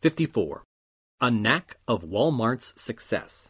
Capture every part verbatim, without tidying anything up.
fifty-four. A Knack of Walmart's Success.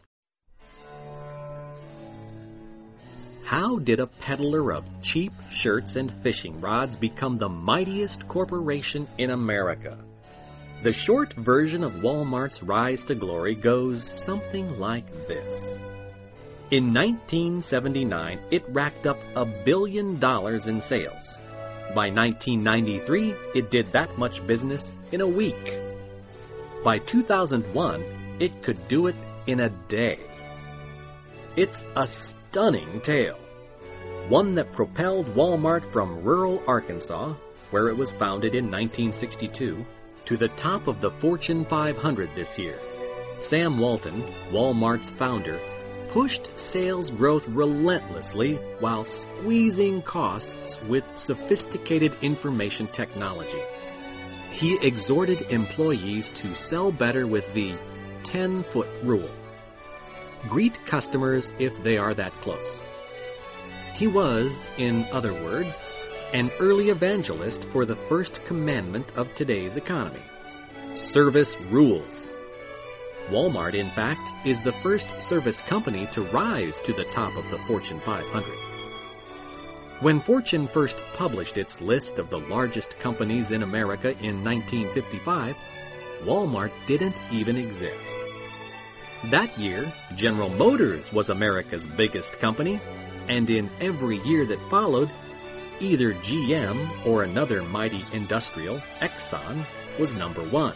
How did a peddler of cheap shirts and fishing rods become the mightiest corporation in America? The short version of Walmart's rise to glory goes something like this. In nineteen seventy-nine, it racked up a billion dollars in sales. By nineteen ninety-three, it did that much business in a week. By two thousand one, it could do it in a day. It's a stunning tale, one that propelled Walmart from rural Arkansas, where it was founded in nineteen sixty-two, to the top of the Fortune five hundred this year. Sam Walton, Walmart's founder, pushed sales growth relentlessly while squeezing costs with sophisticated information technology. He exhorted employees to sell better with the ten-foot rule. Greet customers if they are that close. He was, in other words, an early evangelist for the first commandment of today's economy. Service rules. Walmart, in fact, is the first service company to rise to the top of the Fortune five hundred. When Fortune first published its list of the largest companies in America in nineteen fifty-five, Walmart didn't even exist. That year, General Motors was America's biggest company, and in every year that followed, either G M or another mighty industrial, Exxon, was number one.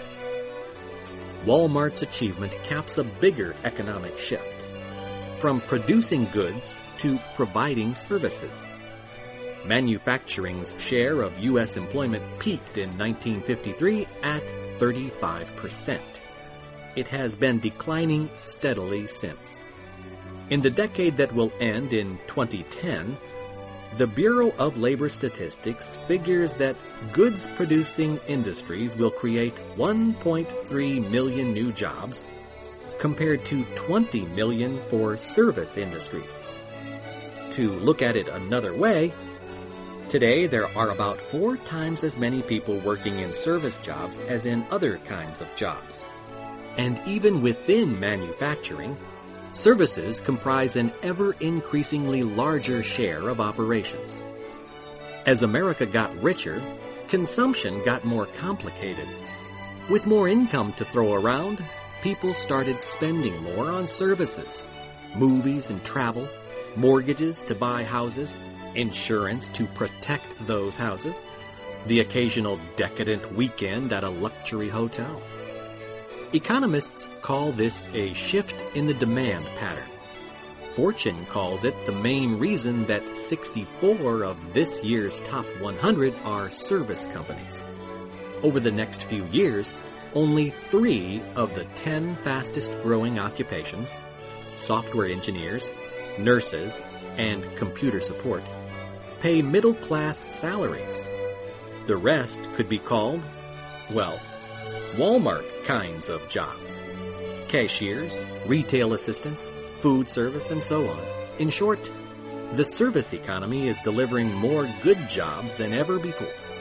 Walmart's achievement caps a bigger economic shift, from producing goods to providing services. Manufacturing's share of U S employment peaked in nineteen fifty-three at thirty-five percent. It has been declining steadily since. In the decade that will end in twenty ten, the Bureau of Labor Statistics figures that goods-producing industries will create one point three million new jobs, compared to twenty million for service industries. To look at it another way, today there are about four times as many people working in service jobs as in other kinds of jobs. And even within manufacturing, services comprise an ever-increasingly larger share of operations. As America got richer, consumption got more complicated. With more income to throw around, people started spending more on services, movies and travel, mortgages to buy houses, insurance to protect those houses, the occasional decadent weekend at a luxury hotel. Economists call this a shift in the demand pattern. Fortune calls it the main reason that sixty-four of this year's top one hundred are service companies. Over the next few years, only three of the ten fastest growing occupations, software engineers, nurses, and computer support, pay middle-class salaries. The rest could be called, well, Walmart kinds of jobs. Cashiers, retail assistants, food service, and so on. In short, the service economy is delivering more good jobs than ever before.